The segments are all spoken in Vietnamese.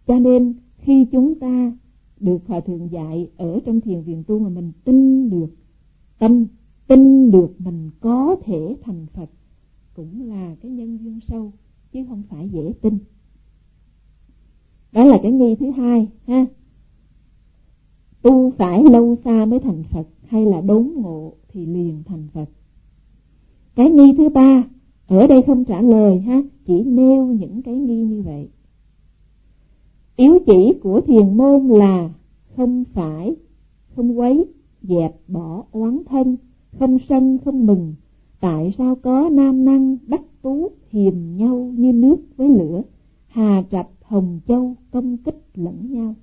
Cho nên khi chúng ta được Hòa Thượng dạy ở trong thiền viện tu mà mình tin được tâm, tin được mình có thể thành Phật, cũng là cái nhân duyên sâu chứ không phải dễ tin. Đó là cái nghi thứ hai ha. Tu phải lâu xa mới thành Phật hay là đốn ngộ thì liền thành Phật. Cái nghi thứ ba ở đây không trả lời ha, chỉ nêu những cái nghi như vậy. Yếu chỉ của thiền môn là không phải, không quấy, dẹp bỏ oán thân, không sân không mừng. Tại sao có nam năng đắc tú hiềm nhau như nước với lửa, hà trạch hồng châu công kích lẫn nhau.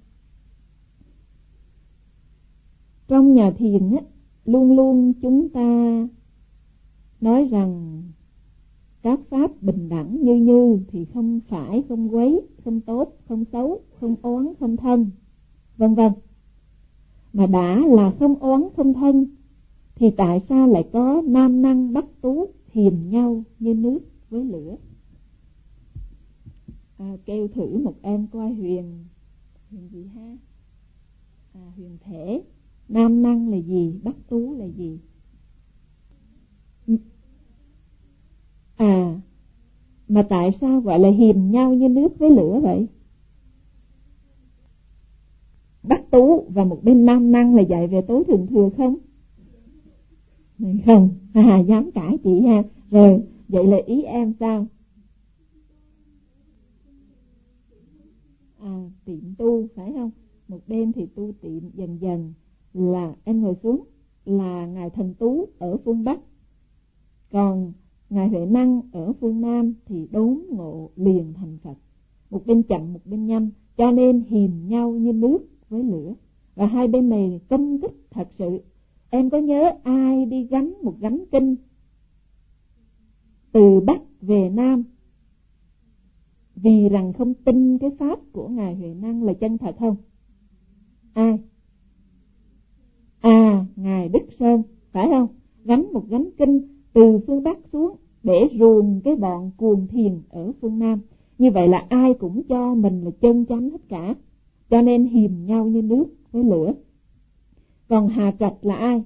Trong nhà thiền á, luôn luôn chúng ta nói rằng các pháp bình đẳng như thì không phải, không quấy, không tốt, không xấu, không oán, không thân, vân vân. Mà đã là không oán, không thân thì tại sao lại có nam năng bắc tú hiềm nhau như nước với lửa? Kêu thử một em coi Huyền gì ha? Huyền Thể. Nam năng là gì? Bắc tú là gì? Mà tại sao gọi là hiềm nhau như nước với lửa vậy? Bắc tú và một bên nam năng là dạy về tối thượng thừa không? Không, dám cãi chị ha. Rồi, vậy là ý em sao? Tiệm tu phải không? Một bên thì tu tiệm dần dần, là em ngồi xuống là Ngài Thần Tú ở phương Bắc, còn Ngài Huệ Năng ở phương Nam thì đốn ngộ liền thành Phật. Một bên chậm, một bên nhanh, cho nên hiềm nhau như nước với lửa. Và hai bên này công kích thật sự. Em có nhớ ai đi gánh một gánh kinh từ Bắc về Nam vì rằng không tin cái pháp của Ngài Huệ Năng là chân thật không? Ai? Ngài Đức Sơn, phải không? Gánh một gánh kinh từ phương Bắc xuống để ruồng cái bọn cuồng thiền ở phương Nam. Như vậy là ai cũng cho mình là chân chánh hết cả, cho nên hiềm nhau như nước với lửa. Còn hà trạch là ai?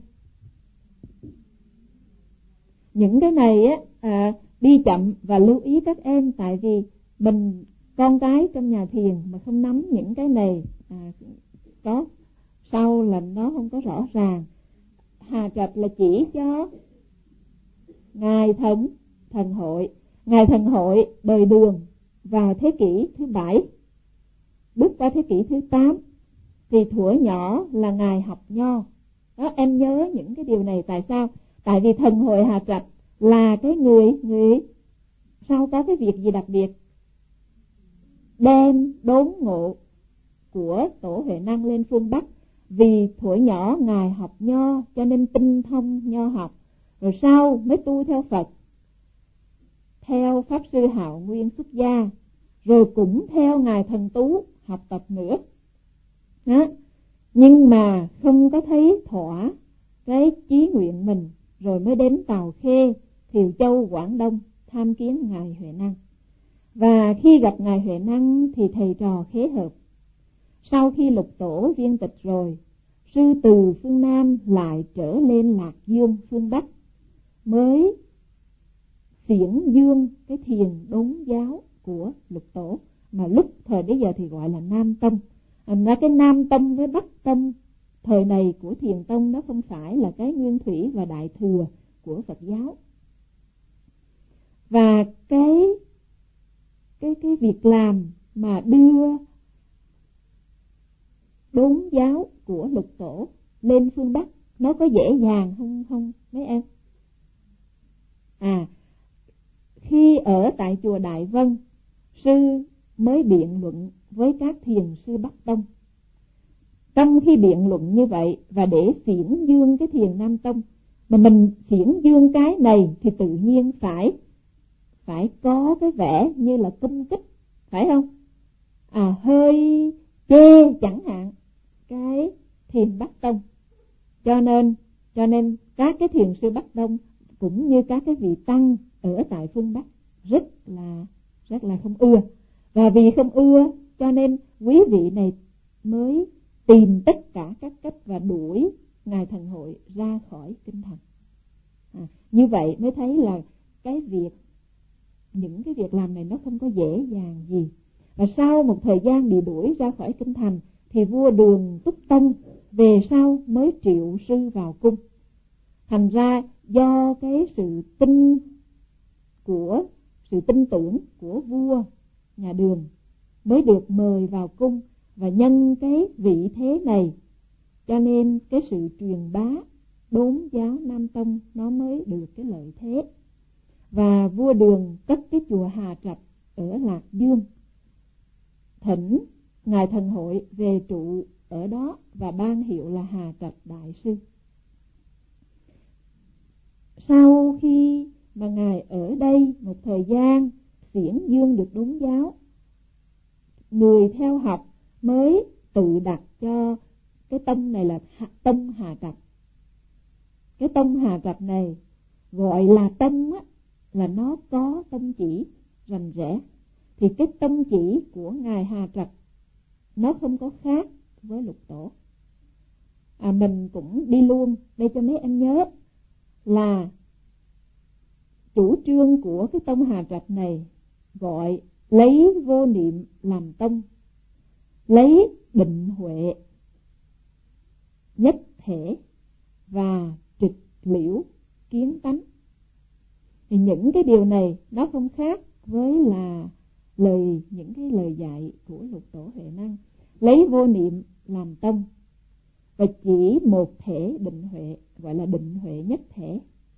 Những cái này đi chậm và lưu ý các em, tại vì mình con cái trong nhà thiền mà không nắm những cái này có sau là nó không có rõ ràng. Hà trạch là chỉ cho Ngài Thần Hội. Ngài Thần Hội đời Đường vào thế kỷ thứ 7, bước qua thế kỷ thứ 8, thì thuở nhỏ là Ngài học nho. Đó, em nhớ những cái điều này. Tại sao? Tại vì Thần Hội Hà Trạch là cái người sau có cái việc gì đặc biệt? Đem đốn ngộ của Tổ Huệ Năng lên phương Bắc. Vì thuở nhỏ Ngài học nho cho nên tinh thông nho học, rồi sau mới tu theo Phật, theo Pháp Sư Hạo Nguyên xuất gia, rồi cũng theo Ngài Thần Tú học tập nữa. Đó. Nhưng mà không có thấy thỏa cái chí nguyện mình, rồi mới đến Tào Khê, Thiều Châu, Quảng Đông tham kiến Ngài Huệ Năng. Và khi gặp Ngài Huệ Năng thì thầy trò khế hợp. Sau khi lục tổ viên tịch rồi, sư từ phương Nam lại trở lên Lạc Dương phương Bắc, mới xiển dương cái thiền đốn giáo của lục tổ, mà lúc thời bấy giờ thì gọi là Nam Tông. Cái Nam Tông với Bắc Tông thời này của Thiền Tông nó không phải là cái nguyên thủy và đại thừa của Phật giáo. Và cái việc làm mà đưa đốn giáo của lục tổ lên phương Bắc nó có dễ dàng không mấy em? Khi ở tại chùa Đại Vân, sư mới biện luận với các thiền sư Bắc Tông. Trong khi biện luận như vậy và để xiển dương cái thiền Nam Tông, mà mình xiển dương cái này thì tự nhiên phải có cái vẻ như là công kích, phải không? Hơi chê chẳng hạn cái thiền Bắc Tông. Cho nên các cái thiền sư Bắc Tông cũng như các cái vị tăng ở tại phương Bắc rất là không ưa. Và vì không ưa cho nên quý vị này mới tìm tất cả các cách và đuổi Ngài Thần Hội ra khỏi kinh thành. Như vậy mới thấy là những cái việc làm này nó không có dễ dàng gì. Và sau một thời gian bị đuổi ra khỏi kinh thành thì vua Đường Túc Tông về sau mới triệu sư vào cung. Thành ra do cái sự tin tưởng của vua nhà Đường mới được mời vào cung, và nhân cái vị thế này cho nên cái sự truyền bá đốn giáo Nam Tông nó mới được cái lợi thế. Và vua Đường cất cái chùa Hà Trạch ở Lạc Dương, thỉnh Ngài Thần Hội về trụ ở đó và ban hiệu là Hà Trạch Đại Sư. Sau khi mà Ngài ở đây một thời gian xiển dương được đốn giáo, người theo học mới tự đặt cho cái tông này là tông Hà Trạch. Cái tông Hà Trạch này gọi là tông á, là nó có tông chỉ rành rẽ. Thì cái tông chỉ của Ngài Hà Trạch nó không có khác với Lục Tổ. Mình cũng đi luôn đây cho mấy em nhớ là chủ trương của cái tông Hà Trạch này gọi lấy vô niệm làm tông, lấy định huệ nhất thể và trực liễu kiến tánh. Thì những cái điều này nó không khác với là những cái lời dạy của Lục Tổ Huệ Năng. Lấy vô niệm làm tông và chỉ một thể định huệ, gọi là định huệ nhất thể,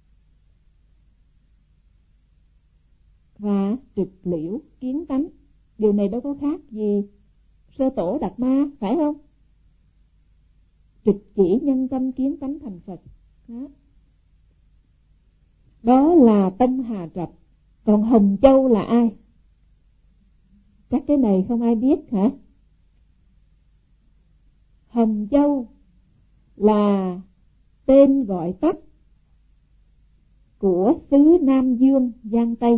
và trực liễu kiến tánh. Điều này đâu có khác gì Sơ Tổ Đạt Ma, phải không? Trực chỉ nhân tâm kiến tánh thành Phật. Đó là tông Hà Trạch. Còn Hồng Châu là ai? Chắc cái này không ai biết hả? Hồng Châu là tên gọi tắt của xứ Nam Dương, Giang Tây.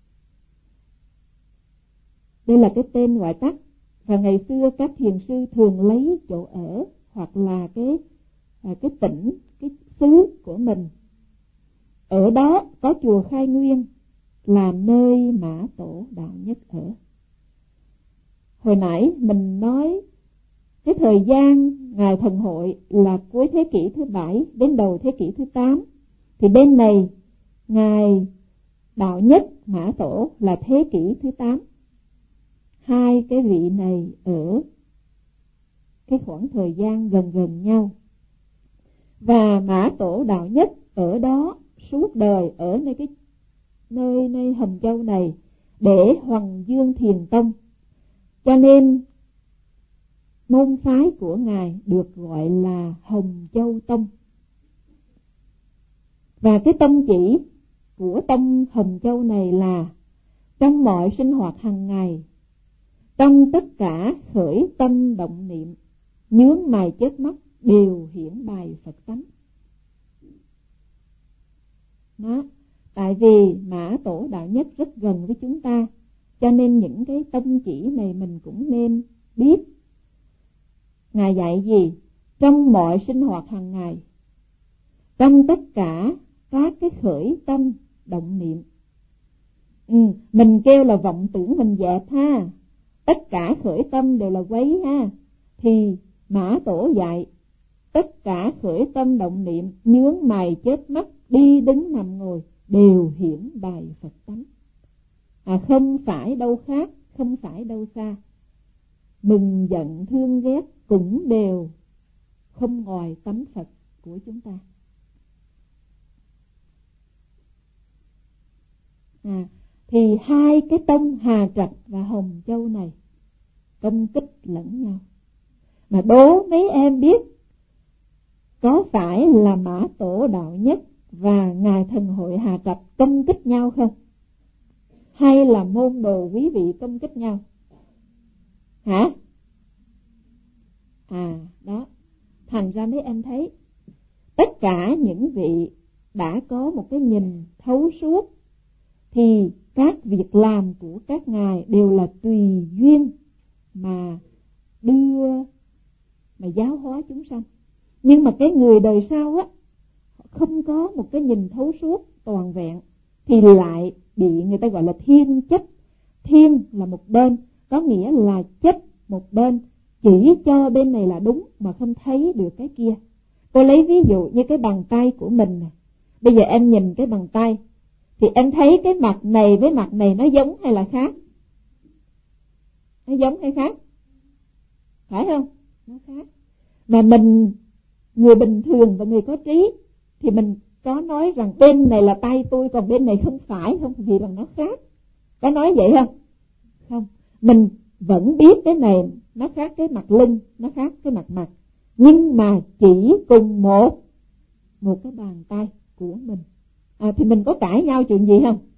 Đây là cái tên gọi tắt, và ngày xưa các thiền sư thường lấy chỗ ở hoặc là cái tỉnh, cái xứ của mình. Ở đó có chùa Khai Nguyên là nơi Mã Tổ Đạo Nhất ở. Hồi nãy mình nói cái thời gian Ngài Thần Hội là cuối thế kỷ thứ 7 đến đầu thế kỷ thứ 8. Thì bên này Ngài Đạo Nhất Mã Tổ là thế kỷ thứ 8. Hai cái vị này ở cái khoảng thời gian gần nhau. Và Mã Tổ Đạo Nhất ở đó suốt đời ở nơi Hồng Châu này để hoằng dương Thiền Tông. Cho nên môn phái của Ngài được gọi là Hồng Châu Tông. Và cái tông chỉ của tông Hồng Châu này là trong mọi sinh hoạt hàng ngày, trong tất cả khởi tâm động niệm, nhướng mày chớp mắt đều hiển bày Phật tánh. Đó, tại vì Mã Tổ Đạo Nhất rất gần với chúng ta, cho nên những cái tông chỉ này mình cũng nên biết. Ngài dạy gì? Trong mọi sinh hoạt hàng ngày, trong tất cả các cái khởi tâm động niệm. Mình kêu là vọng tưởng mình dẹp ha, tất cả khởi tâm đều là quấy ha. Thì Mã Tổ dạy tất cả khởi tâm động niệm, nhướng mày chớp mắt, đi đứng nằm ngồi đều hiển bày Phật tánh. Không phải đâu khác, không phải đâu xa. Mừng giận thương ghét cũng đều không ngoài tánh Phật của chúng ta. Thì hai cái tông Hà Trạch và Hồng Châu này công kích lẫn nhau. Mà đố mấy em biết, có phải là Mã Tổ Đạo Nhất và Ngài Thần Hội Hà Trạch công kích nhau không? Hay là môn đồ quý vị công kích nhau? Hả? Đó. Thành ra mấy em thấy tất cả những vị đã có một cái nhìn thấu suốt thì các việc làm của các ngài đều là tùy duyên mà chúng sanh. Nhưng mà cái người đời sau á, không có một cái nhìn thấu suốt toàn vẹn, thì lại bị người ta gọi là thiên chấp. Thiên là một bên, có nghĩa là chấp một bên, chỉ cho bên này là đúng mà không thấy được cái kia. Tôi lấy ví dụ như cái bàn tay của mình này. Bây giờ em nhìn cái bàn tay thì em thấy cái mặt này với mặt này nó giống hay là khác? Nó giống hay khác? Phải không? Nó khác. Mà mình, người bình thường và người có trí, thì mình có nói rằng bên này là tay tôi còn bên này không phải không, vì rằng nó khác. Có nói vậy không? Không. Mình vẫn biết cái này nó khác cái mặt lưng, nó khác cái mặt, nhưng mà chỉ cùng một cái bàn tay của mình. Thì mình có cãi nhau chuyện gì không?